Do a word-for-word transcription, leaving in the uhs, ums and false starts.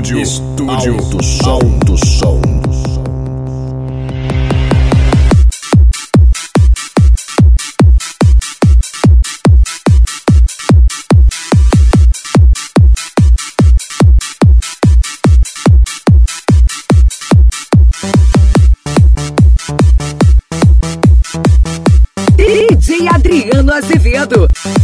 Estúdio, estúdio, alto som, alto som. D J Adriano Azevedo.